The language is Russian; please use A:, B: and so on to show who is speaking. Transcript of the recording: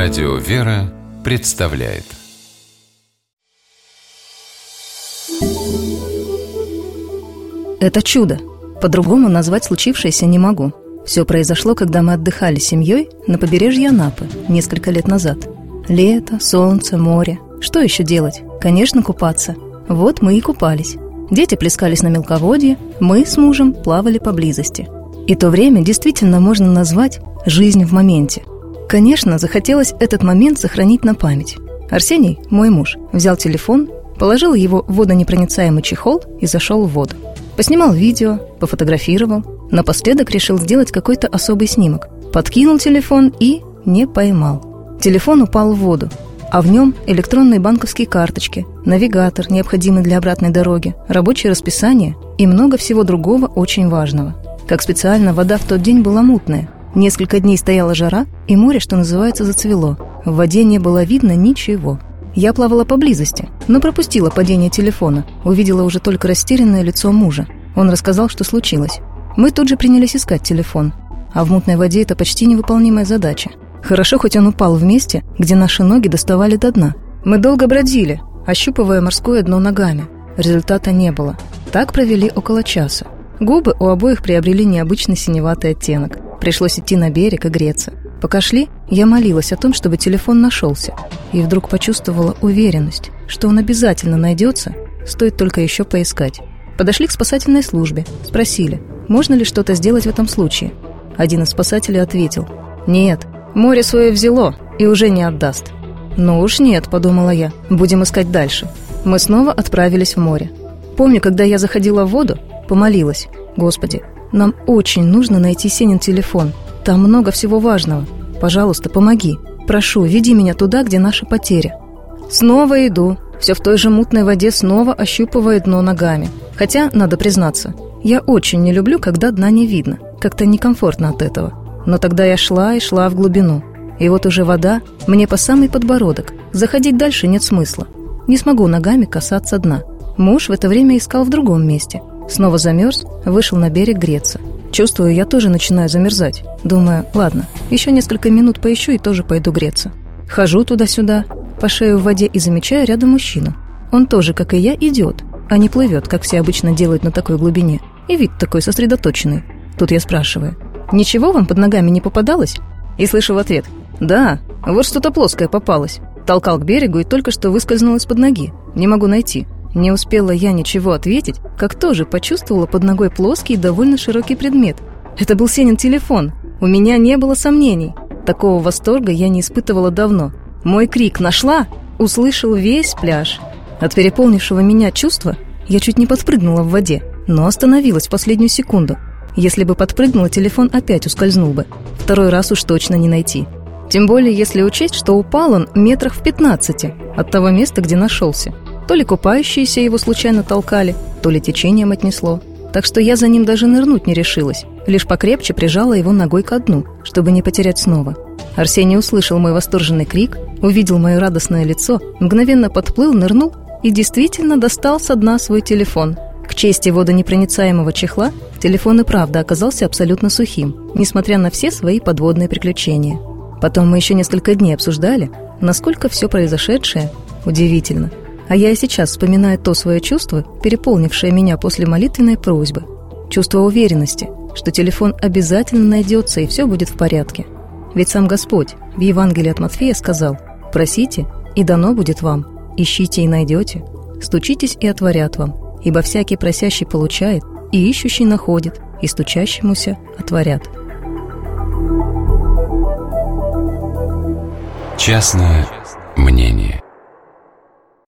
A: Радио «Вера» представляет.
B: Это чудо. По-другому назвать случившееся не могу. Все произошло, когда мы отдыхали с семьей на побережье Анапы несколько лет назад. Лето, солнце, море. Что еще делать? Конечно, купаться. Вот мы и купались. Дети плескались на мелководье, мы с мужем плавали поблизости. И то время действительно можно назвать «жизнь в моменте». Конечно, захотелось этот момент сохранить на память. Арсений, мой муж, взял телефон, положил его в водонепроницаемый чехол и зашел в воду. Поснимал видео, пофотографировал, напоследок решил сделать какой-то особый снимок. Подкинул телефон и не поймал. Телефон упал в воду, а в нем электронные банковские карточки, навигатор, необходимый для обратной дороги, рабочее расписание и много всего другого очень важного. Как специально, вода в тот день была мутная. Несколько дней стояла жара, и море, что называется, зацвело. В воде не было видно ничего. Я плавала поблизости, но пропустила падение телефона. Увидела уже только растерянное лицо мужа. Он рассказал, что случилось. Мы тут же принялись искать телефон. А в мутной воде это почти невыполнимая задача. Хорошо, хоть он упал в месте, где наши ноги доставали до дна. Мы долго бродили, ощупывая морское дно ногами. Результата не было. Так провели около часа. Губы у обоих приобрели необычный синеватый оттенок. Пришлось идти на берег и греться. Пока шли, я молилась о том, чтобы телефон нашелся. И вдруг почувствовала уверенность, что он обязательно найдется, стоит только еще поискать. Подошли к спасательной службе, спросили, можно ли что-то сделать в этом случае. Один из спасателей ответил: «Нет, море свое взяло и уже не отдаст». «Ну уж нет», — подумала я, — «будем искать дальше». Мы снова отправились в море. Помню, когда я заходила в воду, помолилась: «Господи, нам очень нужно найти Сенин телефон. Там много всего важного. Пожалуйста, помоги. Прошу, веди меня туда, где наша потеря». Снова иду. Все в той же мутной воде, снова ощупывая дно ногами. Хотя, надо признаться, я очень не люблю, когда дна не видно. Как-то некомфортно от этого. Но тогда я шла и шла в глубину. И вот уже вода мне по самый подбородок. Заходить дальше нет смысла. Не смогу ногами касаться дна. Муж в это время искал в другом месте. Снова замерз, вышел на берег греться. Чувствую, я тоже начинаю замерзать. Думаю, ладно, еще несколько минут поищу и тоже пойду греться. Хожу туда-сюда, по шею в воде, и замечаю рядом мужчину. Он тоже, как и я, идет, а не плывет, как все обычно делают на такой глубине. И вид такой сосредоточенный. Тут я спрашиваю: «Ничего вам под ногами не попадалось?» И слышу в ответ: «Да, вот что-то плоское попалось. Толкал к берегу и только что выскользнул из-под ноги. Не могу найти». Не успела я ничего ответить, как тоже почувствовала под ногой плоский и довольно широкий предмет. Это был Сенин телефон. У меня не было сомнений. Такого восторга я не испытывала давно. Мой крик «Нашла!» услышал весь пляж. От переполнившего меня чувства я чуть не подпрыгнула в воде, но остановилась в последнюю секунду. Если бы подпрыгнула, телефон опять ускользнул бы. Второй раз уж точно не найти. Тем более, если учесть, что упал он метрах в 15 от того места, где нашелся. То ли купающиеся его случайно толкали, то ли течением отнесло. Так что я за ним даже нырнуть не решилась, лишь покрепче прижала его ногой ко дну, чтобы не потерять снова. Арсений услышал мой восторженный крик, увидел мое радостное лицо, мгновенно подплыл, нырнул и действительно достал со дна свой телефон. К чести водонепроницаемого чехла, телефон и правда оказался абсолютно сухим, несмотря на все свои подводные приключения. Потом мы еще несколько дней обсуждали, насколько все произошедшее удивительно. А я и сейчас вспоминаю то свое чувство, переполнившее меня после молитвенной просьбы. Чувство уверенности, что телефон обязательно найдется и все будет в порядке. Ведь сам Господь в Евангелии от Матфея сказал: «Просите, и дано будет вам, ищите и найдете, стучитесь и отворят вам, ибо всякий просящий получает, и ищущий находит, и стучащемуся отворят».
A: Частное мнение.